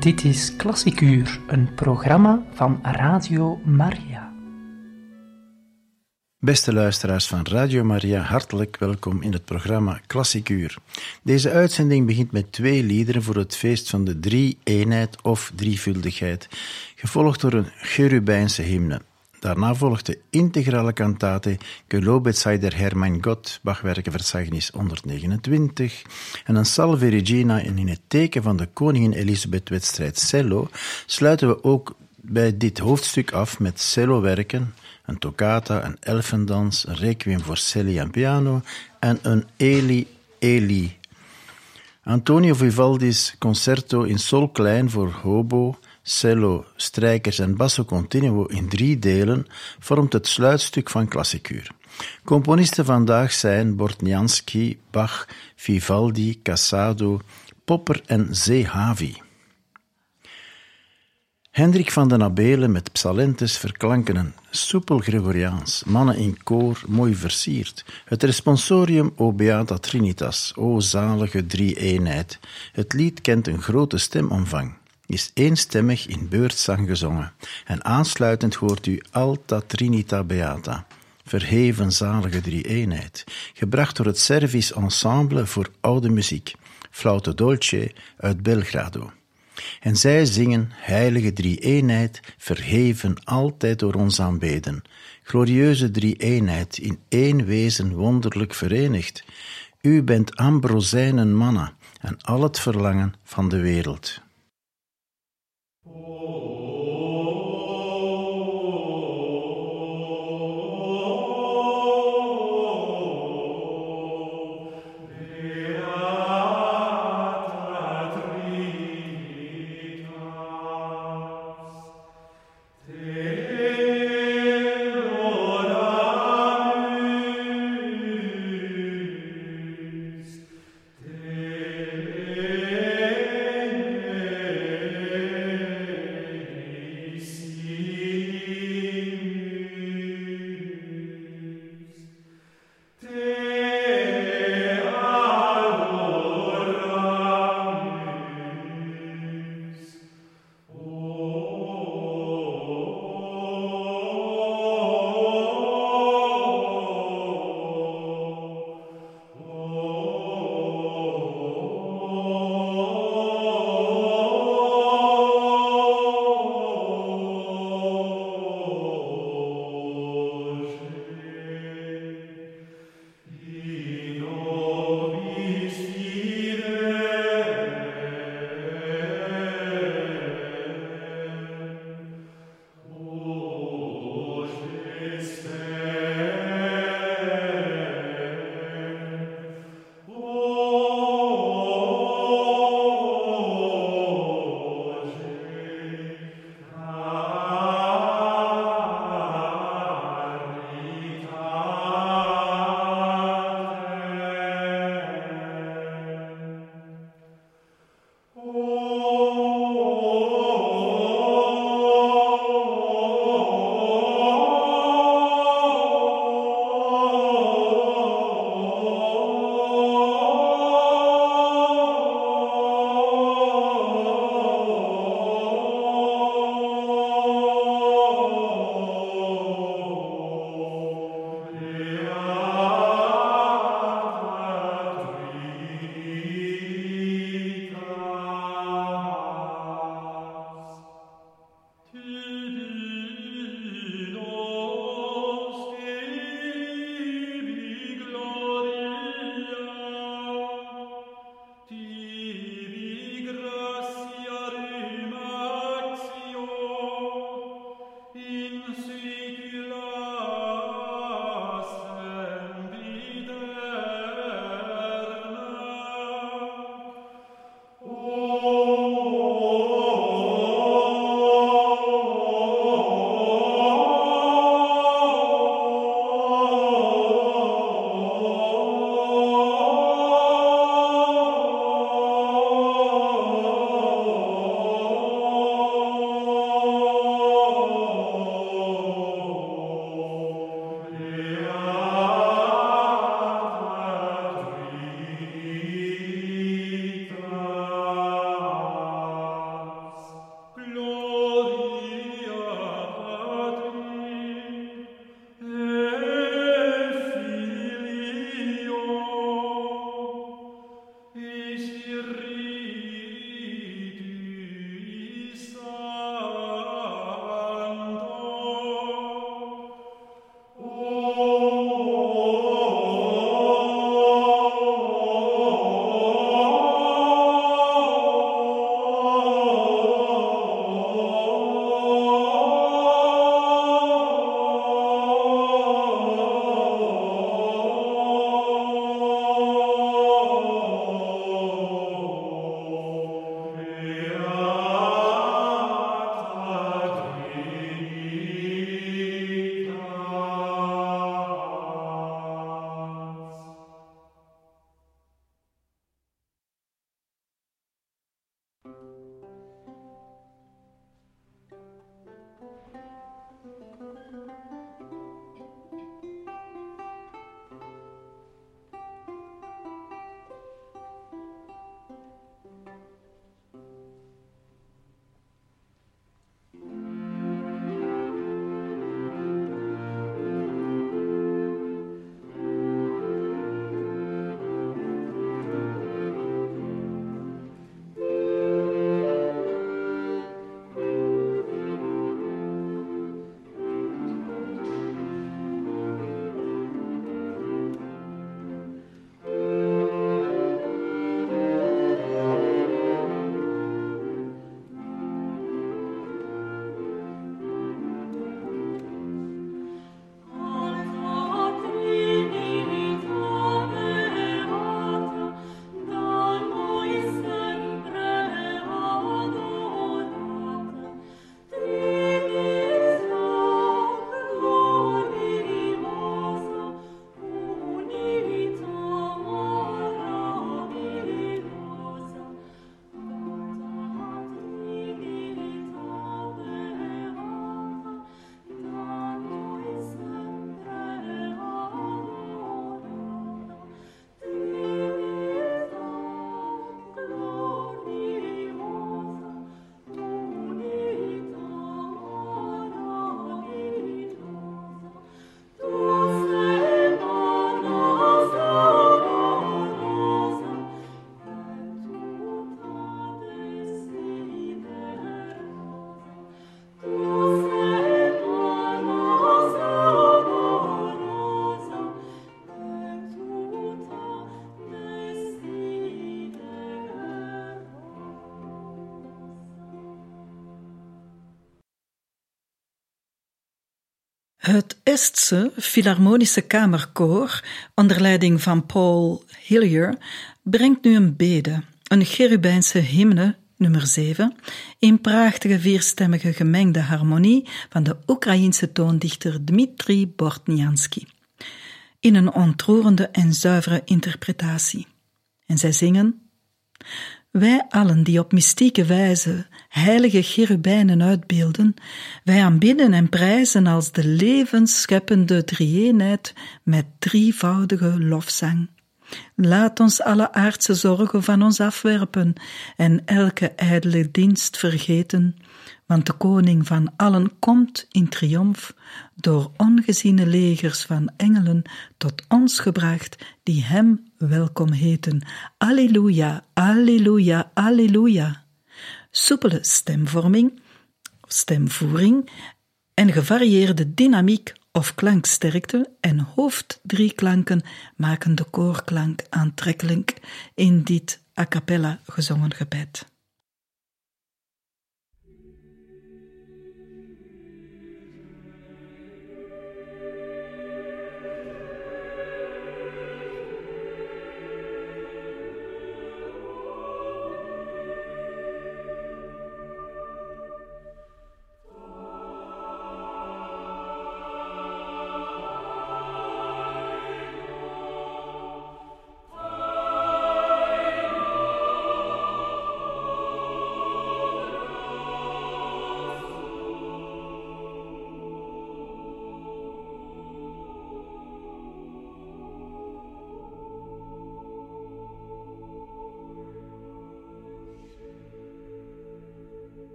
Dit is Klassiek Uur, een programma van Radio Maria. Beste luisteraars van Radio Maria, hartelijk welkom in het programma Klassiek Uur. Deze uitzending begint met 2 liederen voor het feest van de drie-eenheid of drievuldigheid, gevolgd door een cherubijnse hymne. Daarna volgt de integrale kantate Gelobet sei der Herr mein Gott, Bachwerkenverzeichnis 129, en een Salve Regina, en in het teken van de Koningin Elisabeth-wedstrijd cello sluiten we ook bij dit hoofdstuk af met cellowerken, een toccata, een elfendans, een requiem voor celli en piano en een Eli Eli. Antonio Vivaldi's concerto in sol klein voor hobo, cello, strijkers en basso continuo in 3 delen vormt het sluitstuk van Klassiek Uur. Componisten vandaag zijn Bortniansky, Bach, Vivaldi, Casado, Popper en Zehavi. Hendrik van den Abelen met psalentes verklanken een soepel Gregoriaans, mannen in koor, mooi versierd. Het responsorium O Beata Trinitas, O zalige drie-eenheid. Het lied kent een grote stemomvang, is eenstemmig in beurtzang gezongen, en aansluitend hoort u Alta Trinita Beata, verheven zalige drie-eenheid, gebracht door het Service Ensemble voor oude muziek, Flaute Dolce uit Belgrado. En zij zingen heilige drie-eenheid, verheven altijd door ons aanbeden, glorieuze drie-eenheid, in één wezen wonderlijk verenigd. U bent ambrosijnen manna en al het verlangen van de wereld. Het Estse Philharmonische Kamerkoor, onder leiding van Paul Hillier, brengt nu een bede, een cherubijnse hymne, nummer 7, in prachtige vierstemmige gemengde harmonie van de Oekraïense toondichter Dmitri Bortniansky, in een ontroerende en zuivere interpretatie. En zij zingen: Wij allen die op mystieke wijze heilige cherubijnen uitbeelden, wij aanbidden en prijzen als de levensscheppende drie-eenheid met drievoudige lofzang. Laat ons alle aardse zorgen van ons afwerpen en elke ijdele dienst vergeten, want de koning van allen komt in triomf, door ongeziene legers van engelen tot ons gebracht, die hem welkom heten. Alleluia, alleluia, alleluia. Soepele stemvoering en gevarieerde dynamiek of klanksterkte en hoofddrieklanken maken de koorklank aantrekkelijk in dit a cappella gezongen gebed.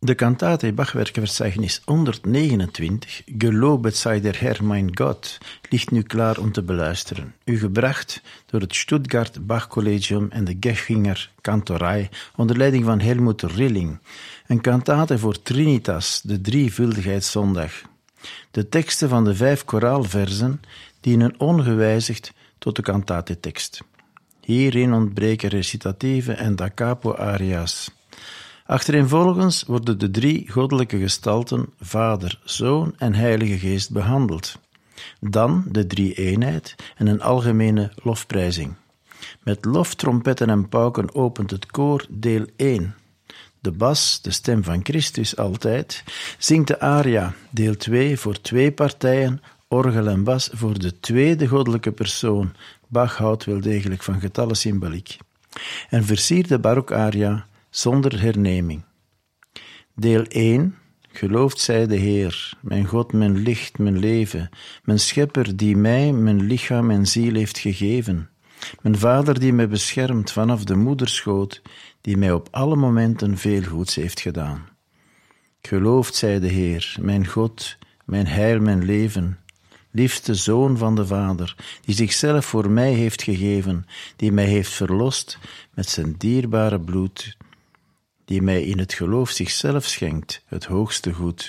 De kantate Bachwerkverzeichnis 129, Gelobet sei der Herr mein Gott, ligt nu klaar om te beluisteren. U gebracht door het Stuttgart Bachcollegium en de Gechinger Kantorei onder leiding van Helmut Rilling. Een kantate voor Trinitas, de drievuldigheidszondag. De teksten van de 5 koraalversen dienen ongewijzigd tot de kantatetekst. Hierin ontbreken recitatieve en da capo aria's. Achtereenvolgens worden de 3 goddelijke gestalten, Vader, Zoon en Heilige Geest behandeld. Dan de 3-eenheid en een algemene lofprijzing. Met loftrompetten en pauken opent het koor deel 1. De bas, de stem van Christus altijd, zingt de aria, deel 2 voor 2 partijen, orgel en bas voor de tweede goddelijke persoon. Bach houdt wel degelijk van getallensymboliek. En versiert de barokaria zonder herneming. Deel 1. Geloofd zij de Heer, mijn God, mijn licht, mijn leven, mijn schepper die mij, mijn lichaam en ziel heeft gegeven, mijn Vader die mij beschermt vanaf de moederschoot, die mij op alle momenten veel goeds heeft gedaan. Geloofd zij de Heer, mijn God, mijn heil, mijn leven, liefste Zoon van de Vader, die zichzelf voor mij heeft gegeven, die mij heeft verlost met zijn dierbare bloed, die mij in het geloof zichzelf schenkt, het hoogste goed.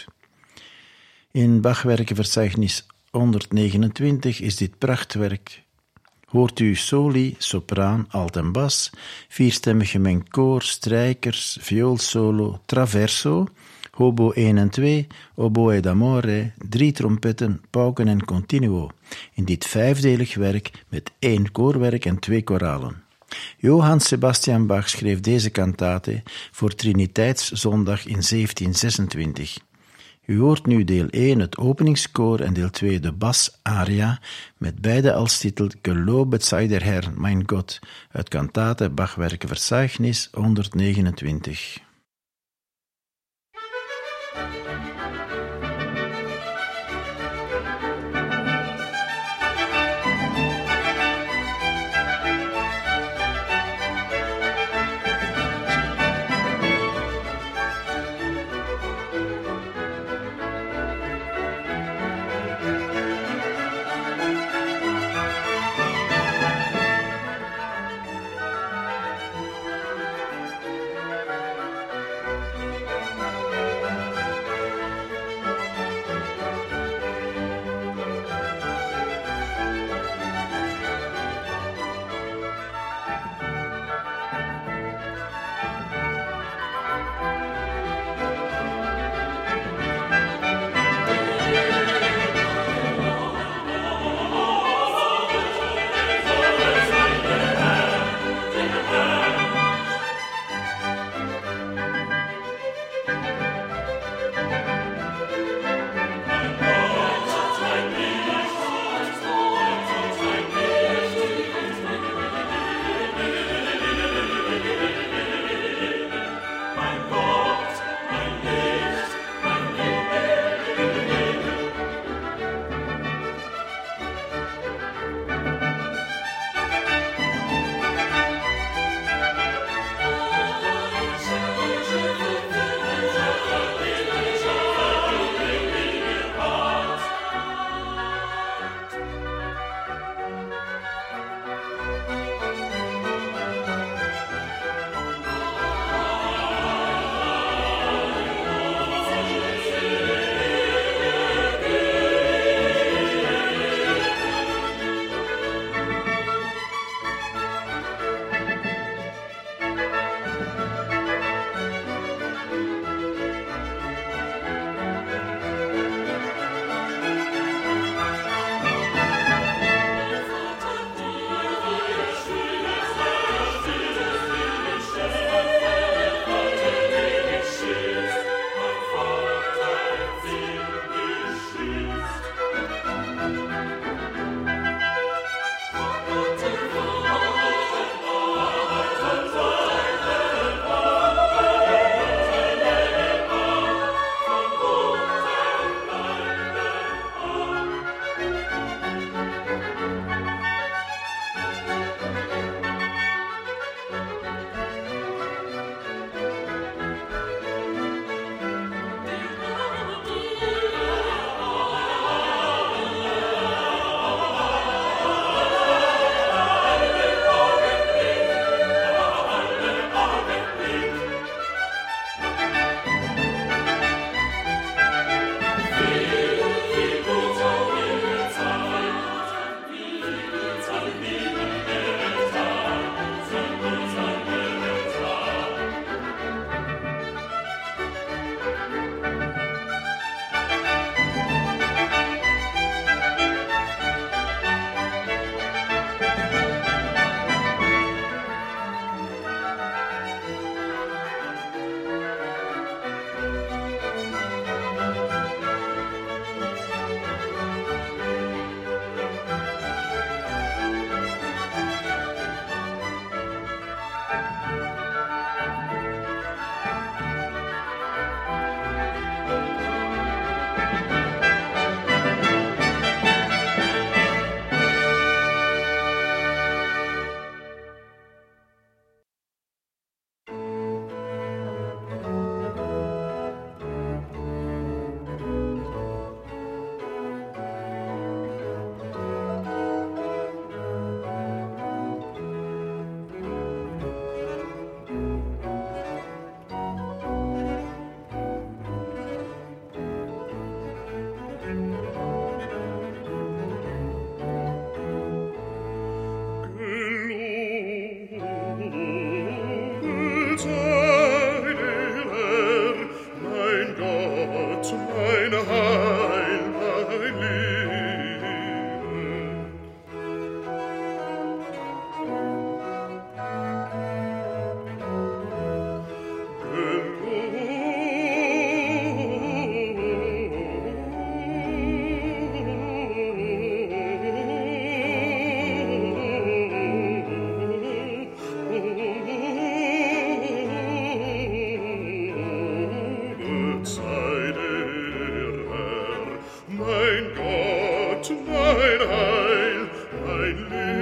In Bachwerkenverzeichnis 129 is dit prachtwerk. Hoort u soli, sopraan, alt en bas, 4stemmig gemengd koor, strijkers, vioolsolo, traverso, hobo 1 en 2, oboe d'amore, 3 trompetten, pauken en continuo, in dit 5-delig werk met 1 koorwerk en 2 koralen. Johann Sebastian Bach schreef deze kantate voor Triniteitszondag in 1726. U hoort nu deel 1 het openingskoor en deel 2 de bas-aria, met beide als titel Gelobet sei der Herr, mein Gott, uit kantate Bachwerkenverzeichnis 129. mein Gott, mein Heil, mein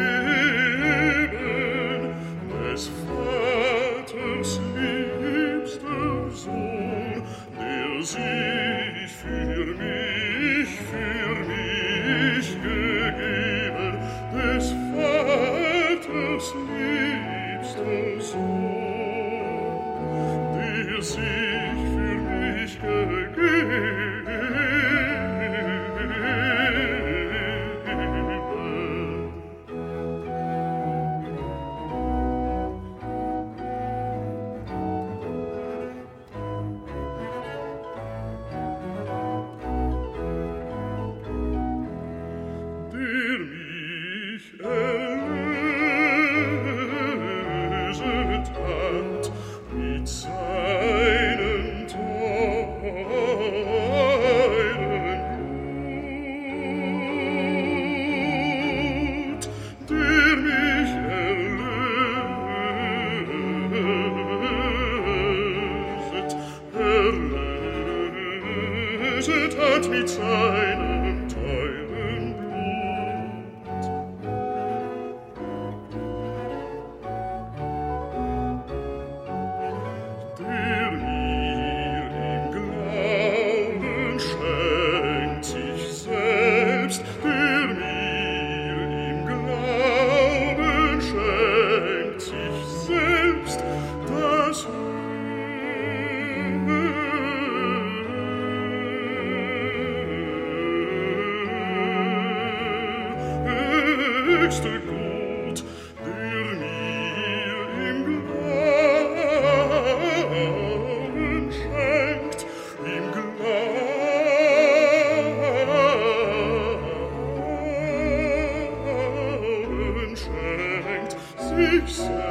Leben, des Vaters liebster Sohn, der sich für mich gegeben, des Vaters liebster Sohn, der sich für mich gegeben. Hat mit seinem teuren Blut. Der mir im Glauben schenkt sich selbst, der mir im Glauben schenkt sich selbst, das höchste Gut, der mir im Glauben schenkt, im Glauben schenkt sich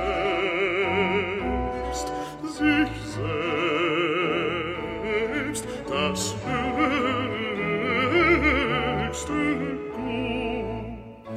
selbst, das höchste Gut.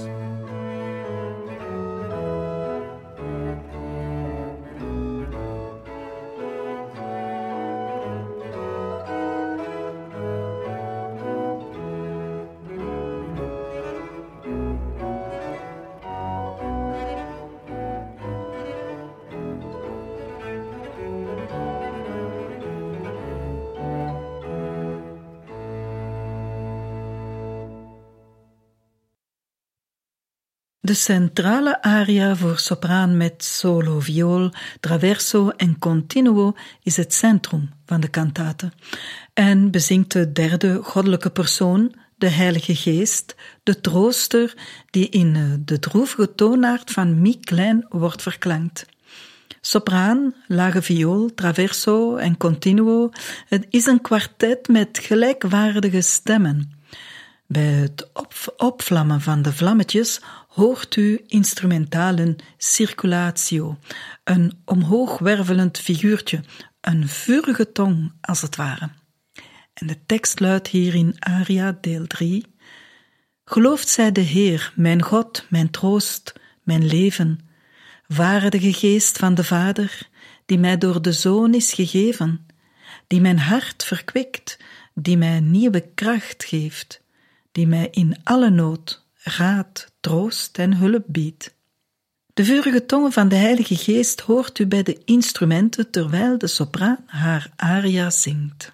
De centrale aria voor sopraan met solo viool, traverso en continuo is het centrum van de kantate en bezingt de derde goddelijke persoon, de Heilige Geest, de trooster die in de droevige toonaard van Mi klein wordt verklankt. Sopraan, lage viool, traverso en continuo, het is een kwartet met gelijkwaardige stemmen. Bij het opvlammen van de vlammetjes hoort u instrumentalen circulatio, een omhoogwervelend figuurtje, een vurige tong als het ware. En de tekst luidt hier in aria deel 3. Gelooft zij de Heer, mijn God, mijn troost, mijn leven, waardige geest van de Vader, die mij door de Zoon is gegeven, die mijn hart verkwikt, die mij nieuwe kracht geeft, die mij in alle nood raad, troost en hulp biedt. De vurige tongen van de Heilige Geest hoort u bij de instrumenten terwijl de sopraan haar aria zingt.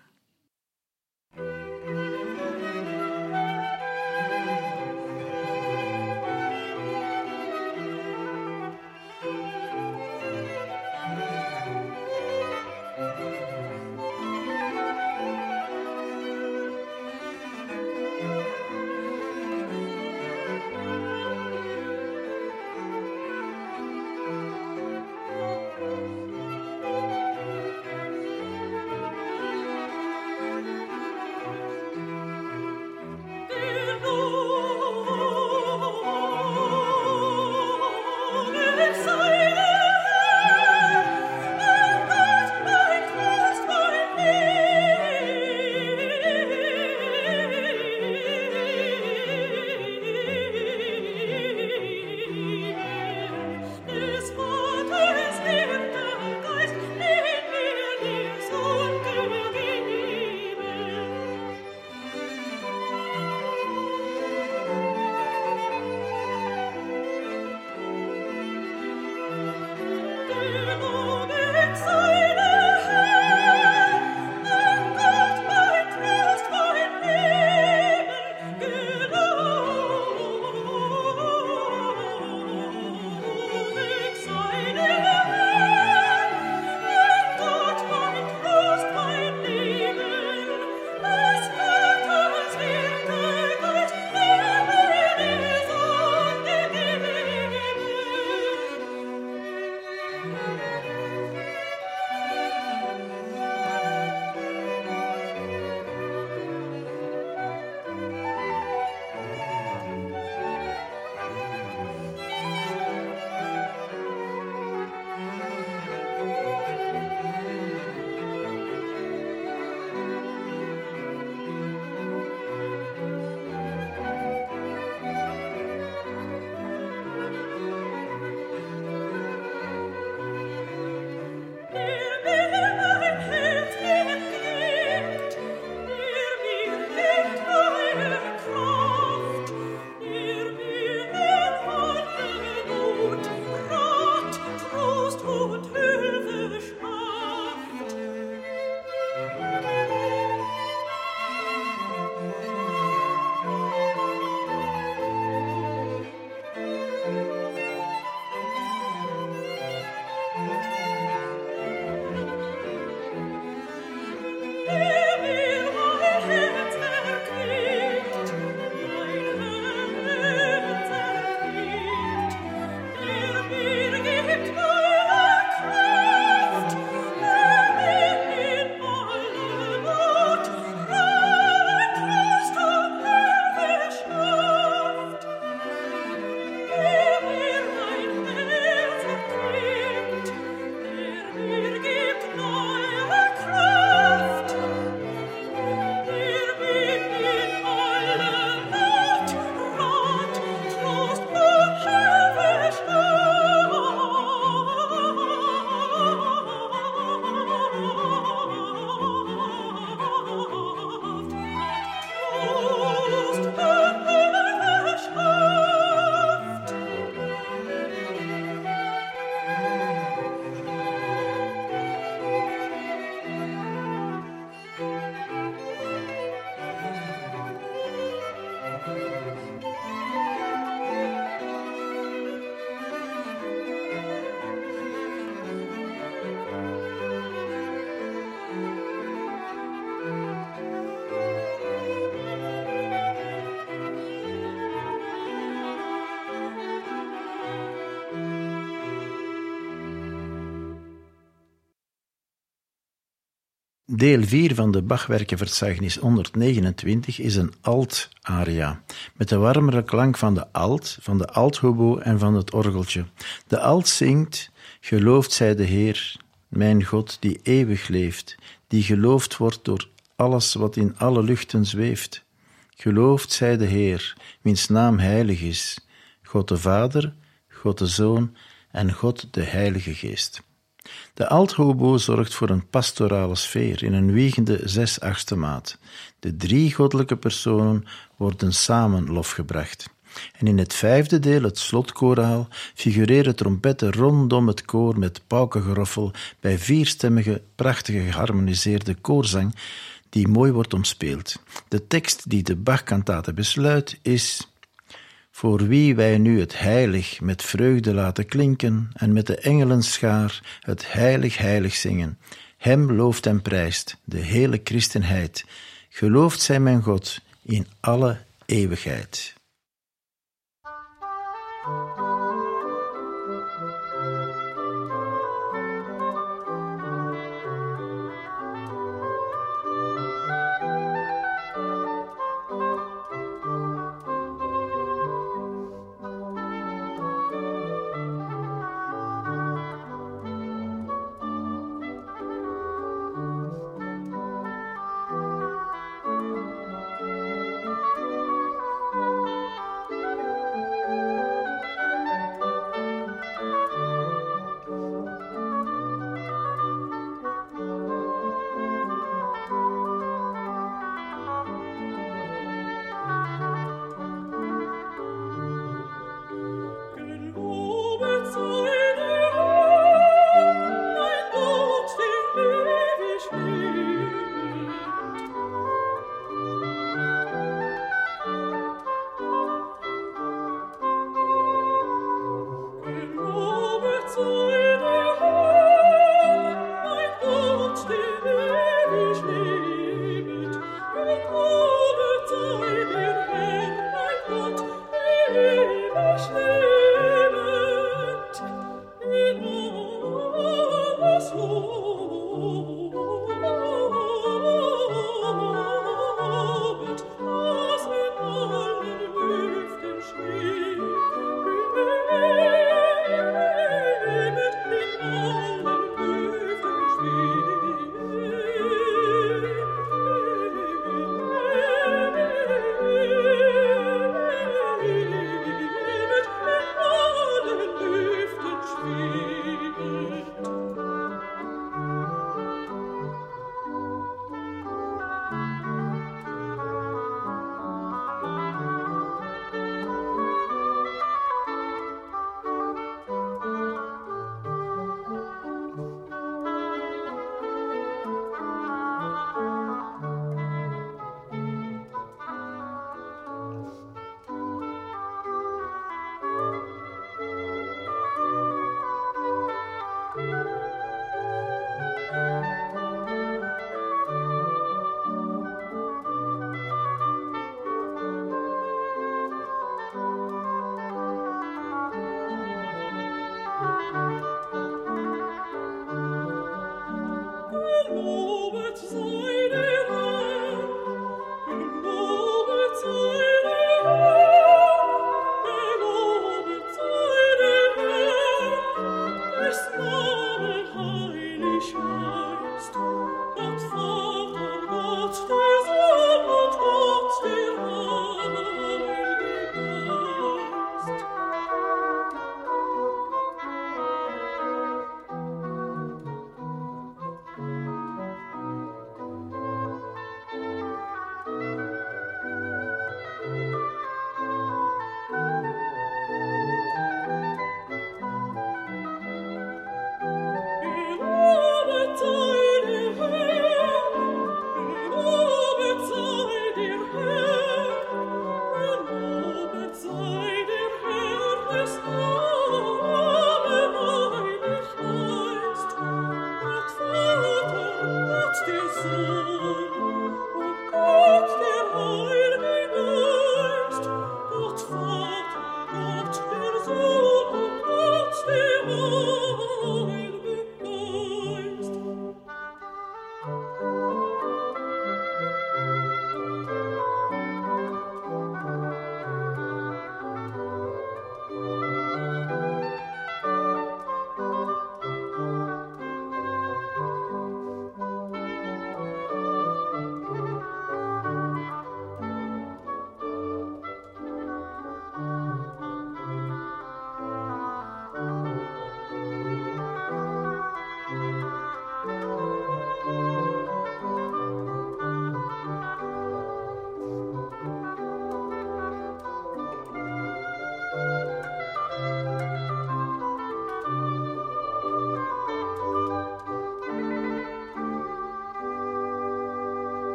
Deel 4 van de Bachwerkenverzeichnis 129 is een alt-aria, met de warmere klank van de althobo en van het orgeltje. De alt zingt: Geloofd zij de Heer, mijn God, die eeuwig leeft, die geloofd wordt door alles wat in alle luchten zweeft. Geloofd zij de Heer, wiens naam heilig is, God de Vader, God de Zoon en God de Heilige Geest. De althobo zorgt voor een pastorale sfeer in een wiegende 6/8 maat. De 3 goddelijke personen worden samen lofgebracht. En in het 5e deel, het slotkoraal, figureren trompetten rondom het koor met paukengeroffel bij 4stemmige, prachtige geharmoniseerde koorzang die mooi wordt omspeeld. De tekst die de Bachkantate besluit is: voor wie wij nu het heilig met vreugde laten klinken en met de engelenschaar het heilig, heilig zingen. Hem looft en prijst de hele christenheid. Geloofd zij mijn God in alle eeuwigheid.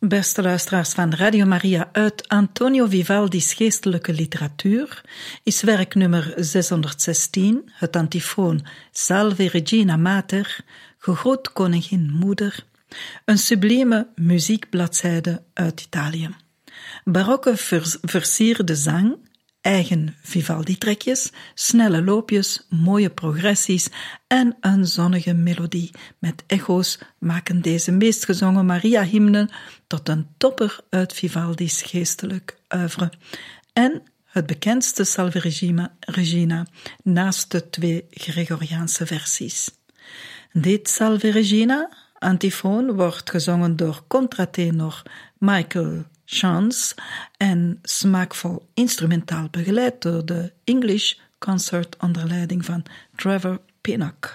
Beste luisteraars van Radio Maria, uit Antonio Vivaldi's geestelijke literatuur is werk nummer 616, het antifoon Salve Regina Mater, gegroet koningin moeder, een sublieme muziekbladzijde uit Italië. Barokke versierde zang, eigen Vivaldi-trekjes, snelle loopjes, mooie progressies en een zonnige melodie met echo's maken deze meest gezongen Maria-hymne tot een topper uit Vivaldi's geestelijk oeuvre en het bekendste Salve Regina naast de 2 Gregoriaanse versies. Dit Salve Regina, antifoon, wordt gezongen door contratenor Michael Chance en smaakvol instrumentaal begeleid door de English Concert onder leiding van Trevor Pinnock.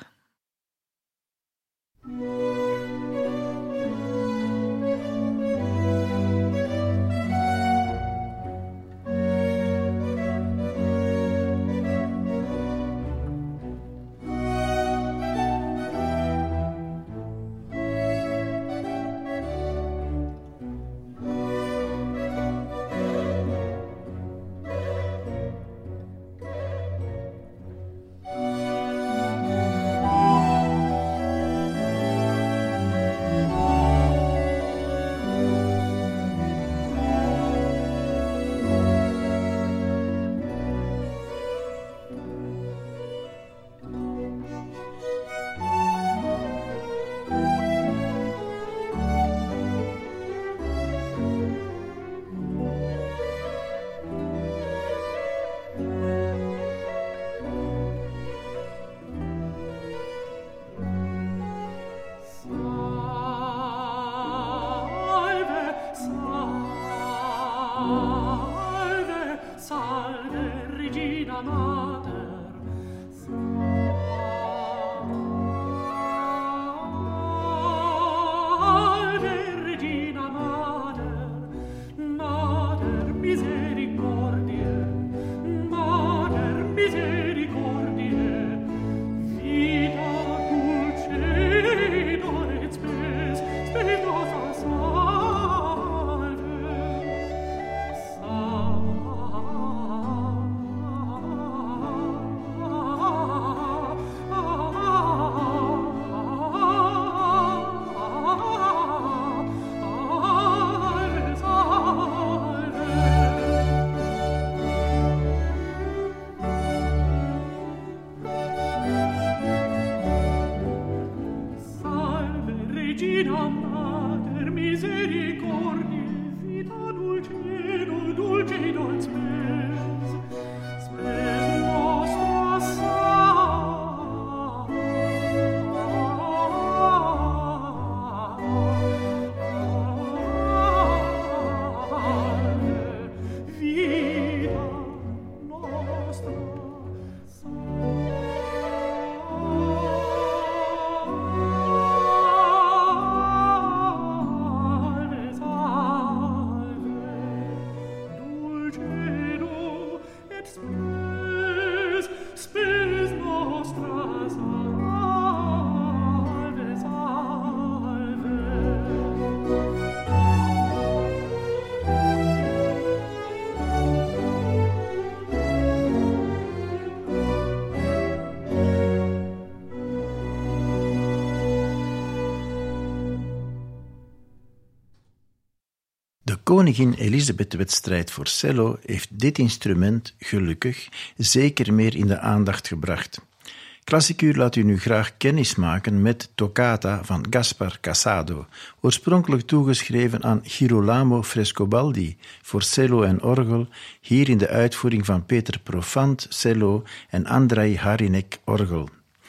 Koningin Elisabeth-wedstrijd voor cello heeft dit instrument, gelukkig, zeker meer in de aandacht gebracht. Klassikuur laat u nu graag kennis maken met Toccata van Gaspar Casado, oorspronkelijk toegeschreven aan Girolamo Frescobaldi voor cello en orgel, hier in de uitvoering van Peter Profant, cello en Andrei Harinek, orgel.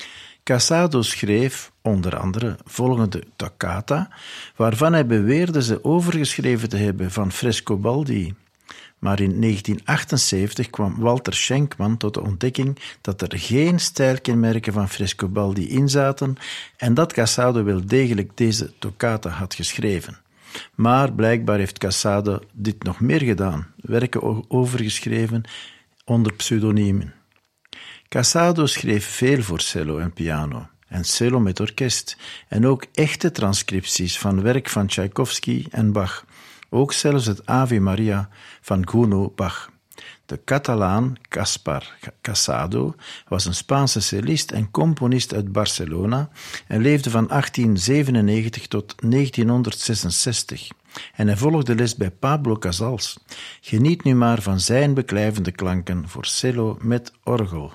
Casado schreef onder andere volgende toccata, waarvan hij beweerde ze overgeschreven te hebben van Frescobaldi. Maar in 1978 kwam Walter Schenkman tot de ontdekking dat er geen stijlkenmerken van Frescobaldi in zaten en dat Casado wel degelijk deze toccata had geschreven. Maar blijkbaar heeft Casado dit nog meer gedaan, werken overgeschreven onder pseudoniemen. Casado schreef veel voor cello en piano, en cello met orkest, en ook echte transcripties van werk van Tchaikovsky en Bach, Ook zelfs het Ave Maria van Gounod Bach. De Catalaan Gaspar Casado was een Spaanse cellist en componist uit Barcelona en leefde van 1897 tot 1966. En hij volgde les bij Pablo Casals. Geniet nu maar van zijn beklijvende klanken voor cello met orgel.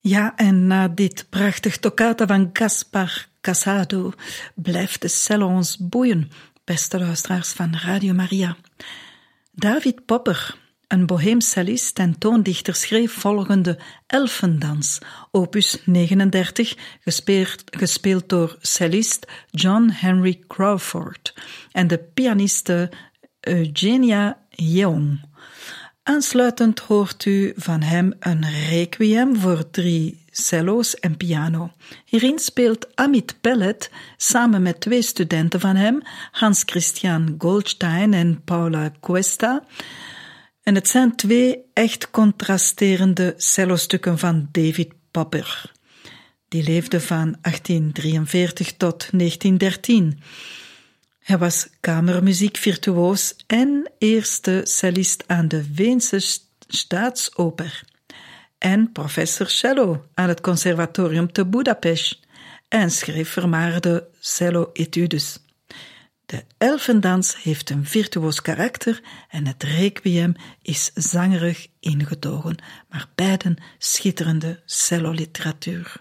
Ja, en na dit prachtig toccata van Gaspar Casado blijft de cello ons boeien, beste luisteraars van Radio Maria. David Popper, een boheems cellist en toondichter, schreef volgende Elfendans, opus 39, gespeeld door cellist John Henry Crawford en de pianiste Eugenia Yeung. Aansluitend hoort u van hem een requiem voor 3 cello's en piano. Hierin speelt Amit Pellet samen met 2 studenten van hem, Hans Christian Goldstein en Paula Cuesta. En het zijn 2 echt contrasterende cellostukken van David Popper. Die leefde van 1843 tot 1913. Hij was kamermuziekvirtuoos en eerste cellist aan de Weense Staatsoper en professor cello aan het conservatorium te Budapest en schreef vermaarde cello-etudes. De Elfendans heeft een virtuoos karakter en het requiem is zangerig ingetogen, maar beiden schitterende celloliteratuur.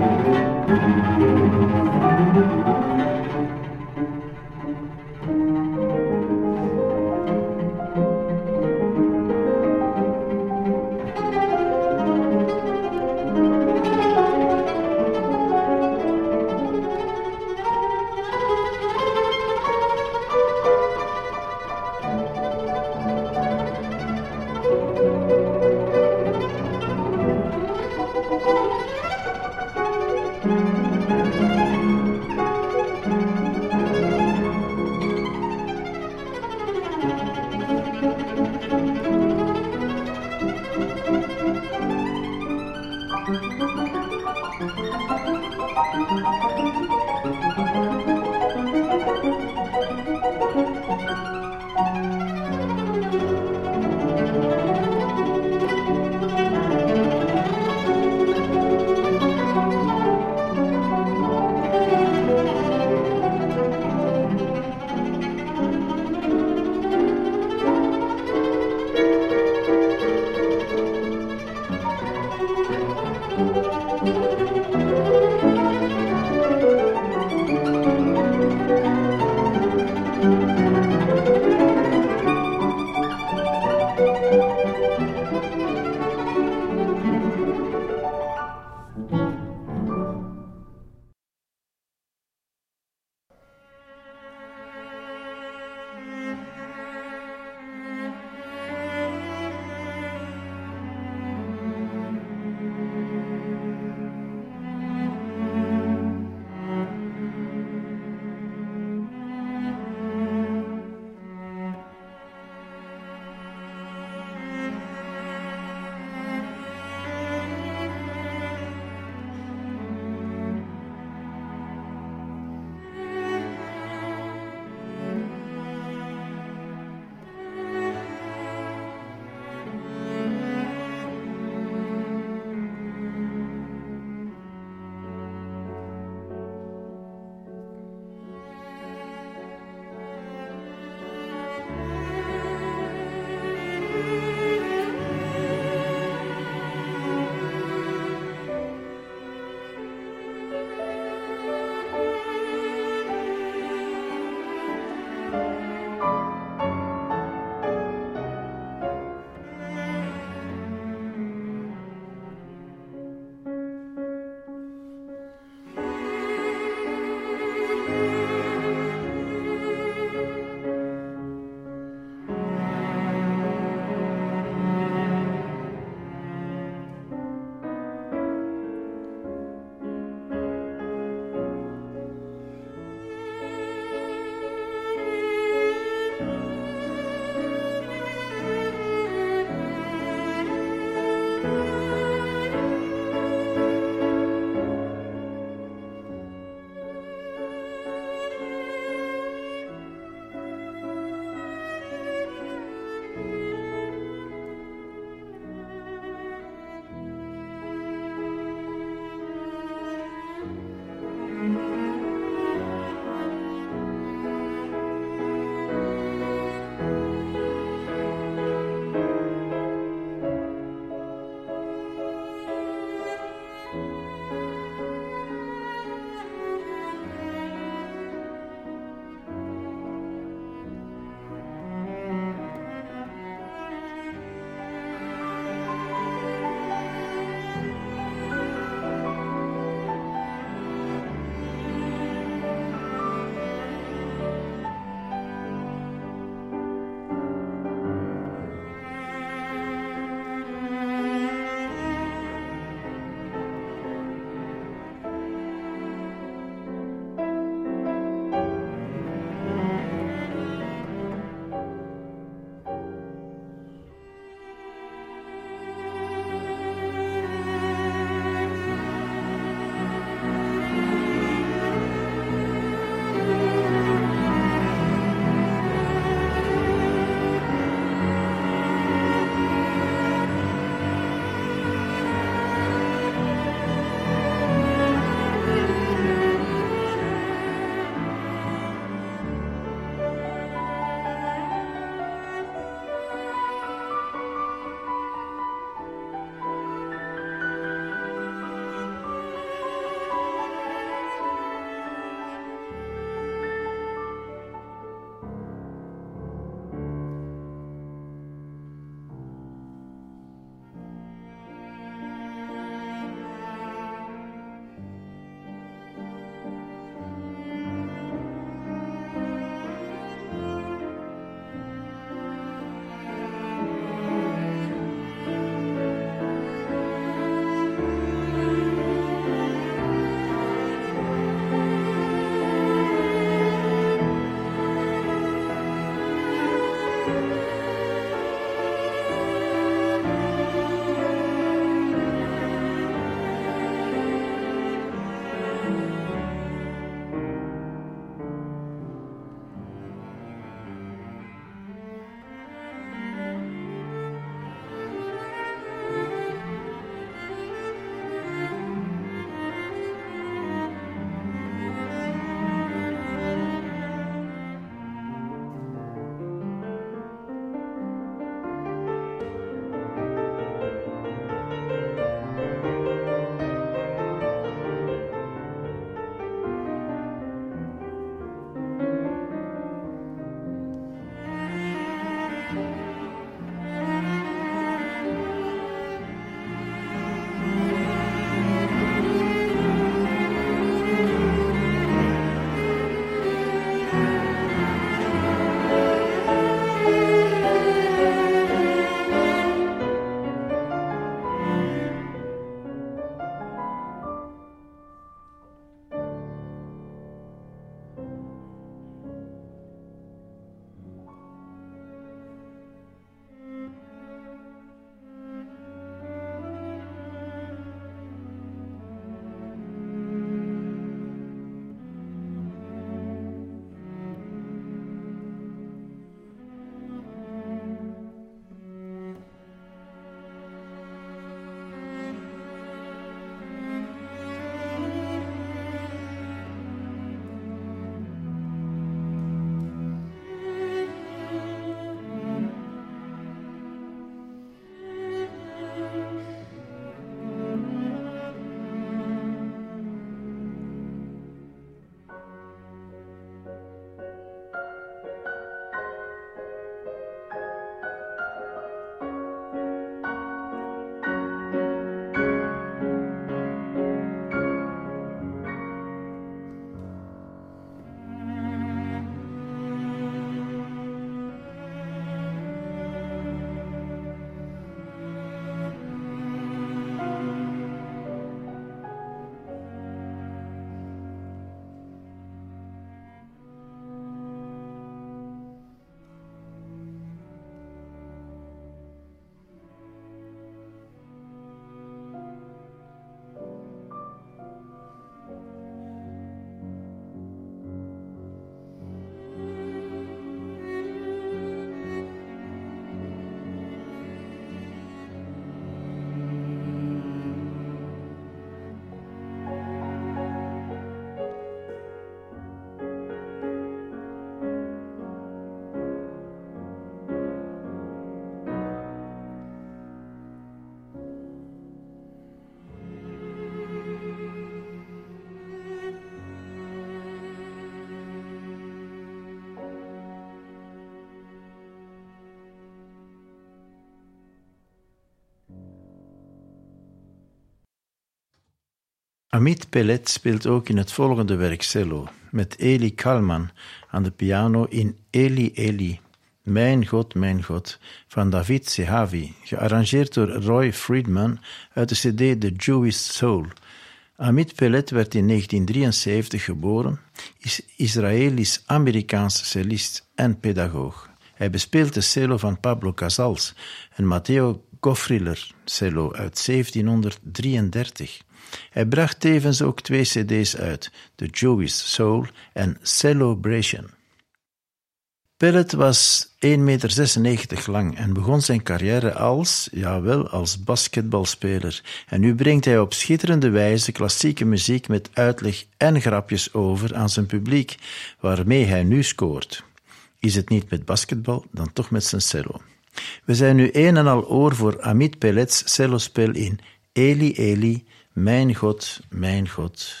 Amit Pellet speelt ook in het volgende werk cello, met Eli Kalman aan de piano in Eli Eli, Mijn God, van David Sehavi, gearrangeerd door Roy Friedman uit de cd The Jewish Soul. Amit Pellet werd in 1973 geboren, is Israëlisch-Amerikaanse cellist en pedagoog. Hij bespeelt de cello van Pablo Casals, een Matteo Goffriller cello uit 1733. Hij bracht tevens ook 2 cd's uit, The Jewish Soul en Celebration. Pellet was 1,96 meter lang en begon zijn carrière als basketbalspeler. En nu brengt hij op schitterende wijze klassieke muziek met uitleg en grapjes over aan zijn publiek, waarmee hij nu scoort. Is het niet met basketbal, dan toch met zijn cello. We zijn nu een en al oor voor Amit Pellets cellospel in Eli Eli, Mijn God, mijn God.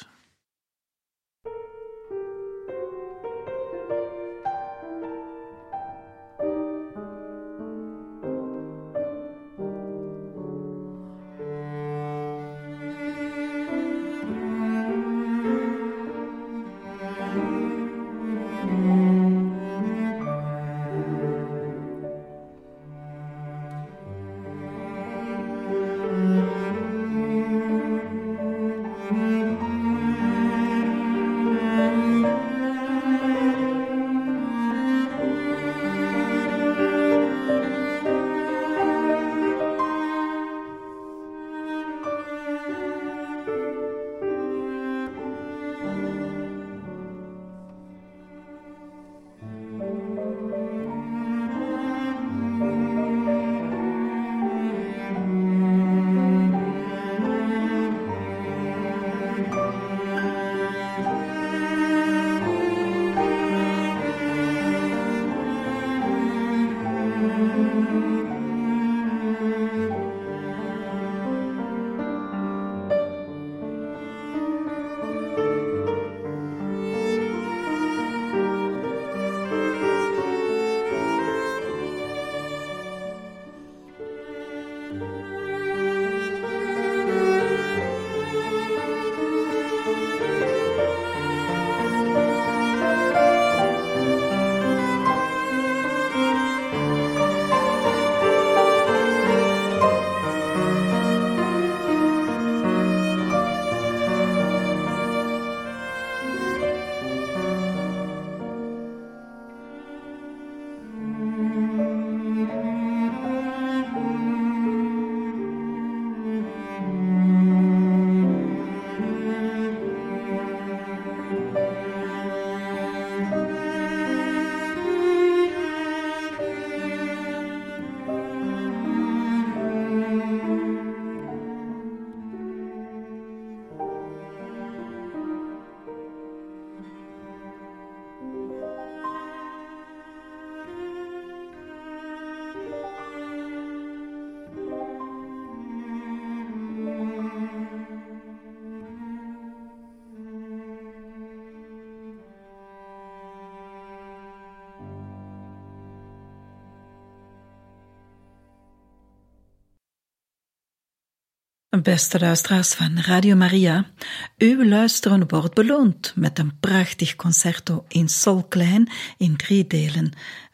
Beste luisteraars van Radio Maria, uw luisteren wordt beloond met een prachtig concerto in sol klein in 3 delen.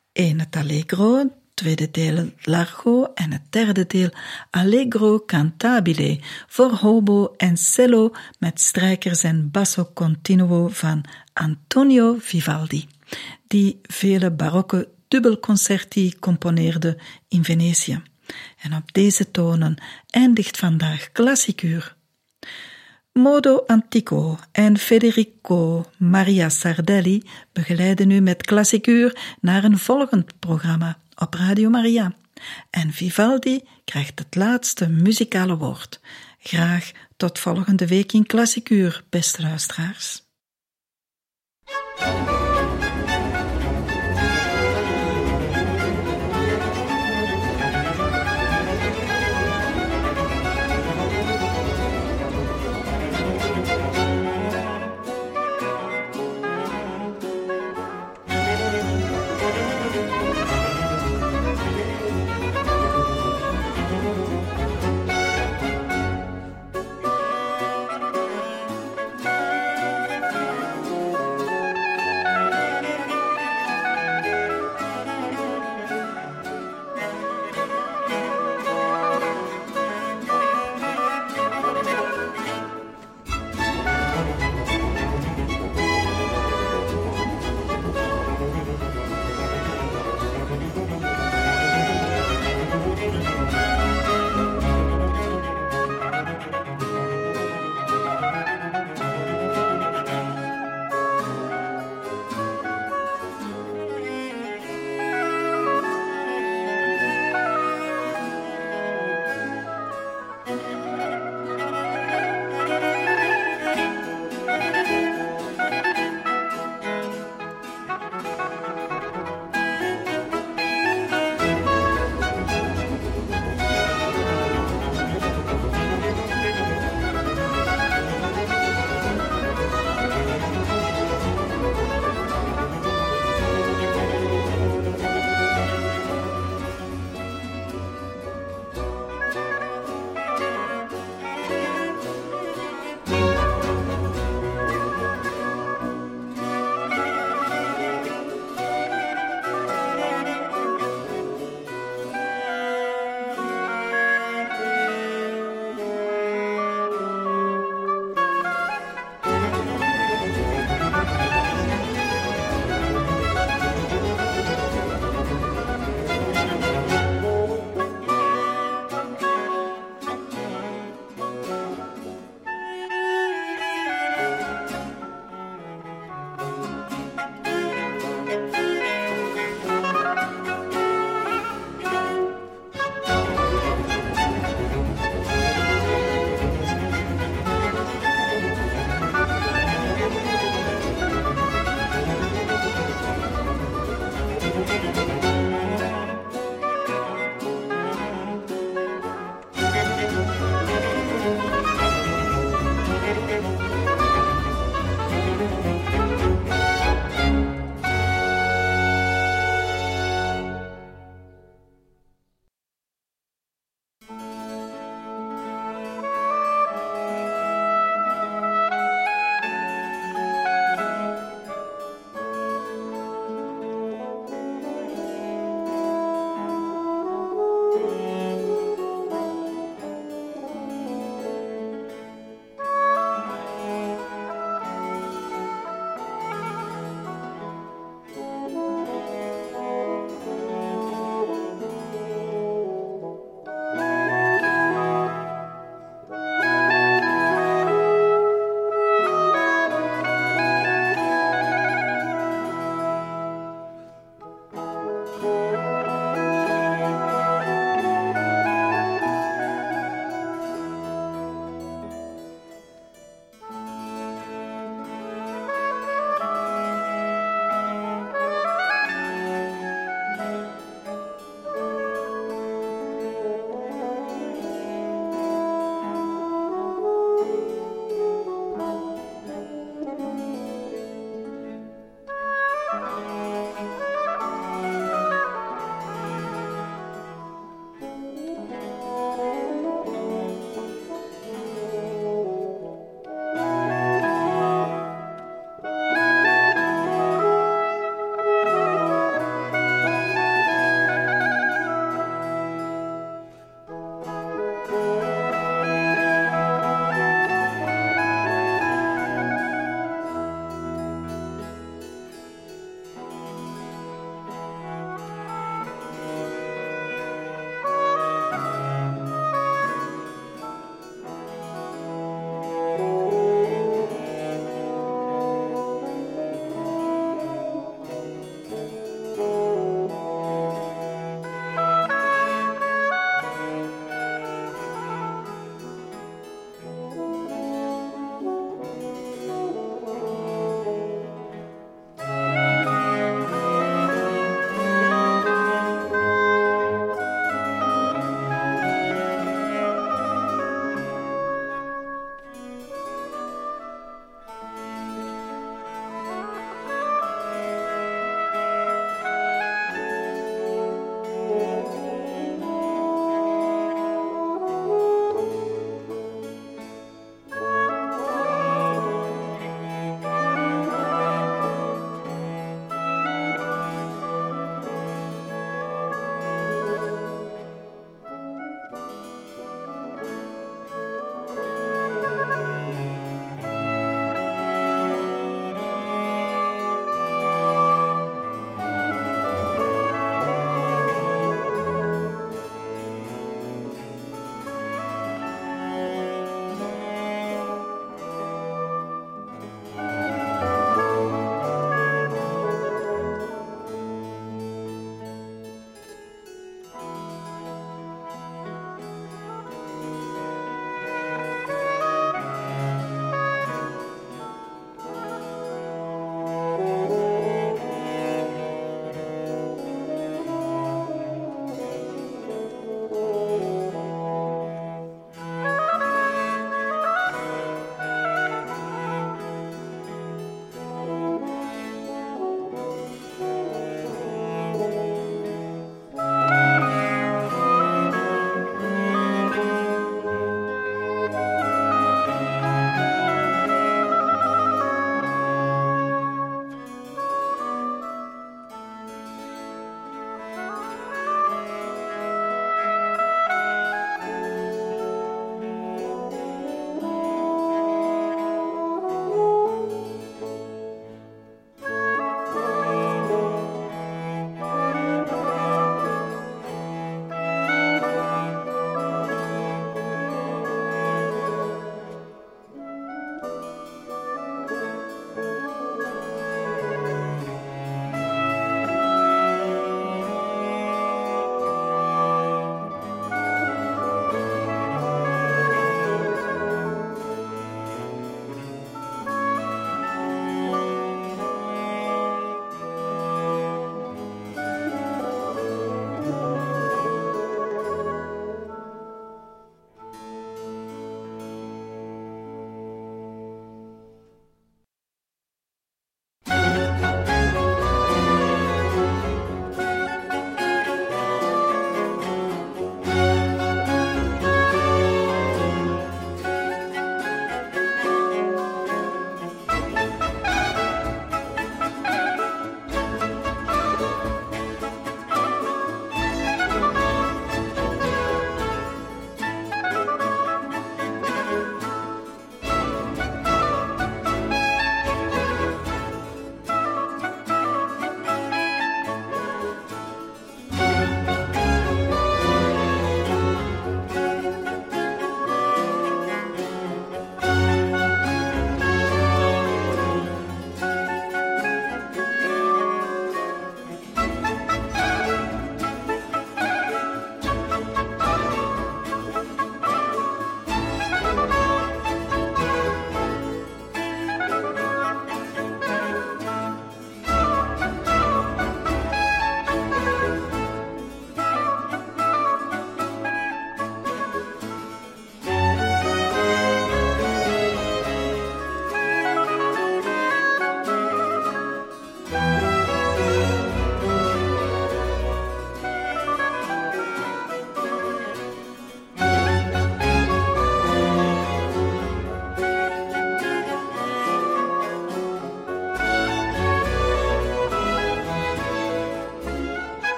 1 het Allegro, 2e deel Largo en het 3e deel Allegro cantabile voor hobo en cello met strijkers en basso continuo van Antonio Vivaldi, die vele barokke dubbelconcerti componeerde in Venetië. En op deze tonen eindigt vandaag Klassikuur. Modo Antico en Federico Maria Sardelli begeleiden u met Klassikuur naar een volgend programma op Radio Maria. En Vivaldi krijgt het laatste muzikale woord. Graag tot volgende week in Klassikuur, beste luisteraars.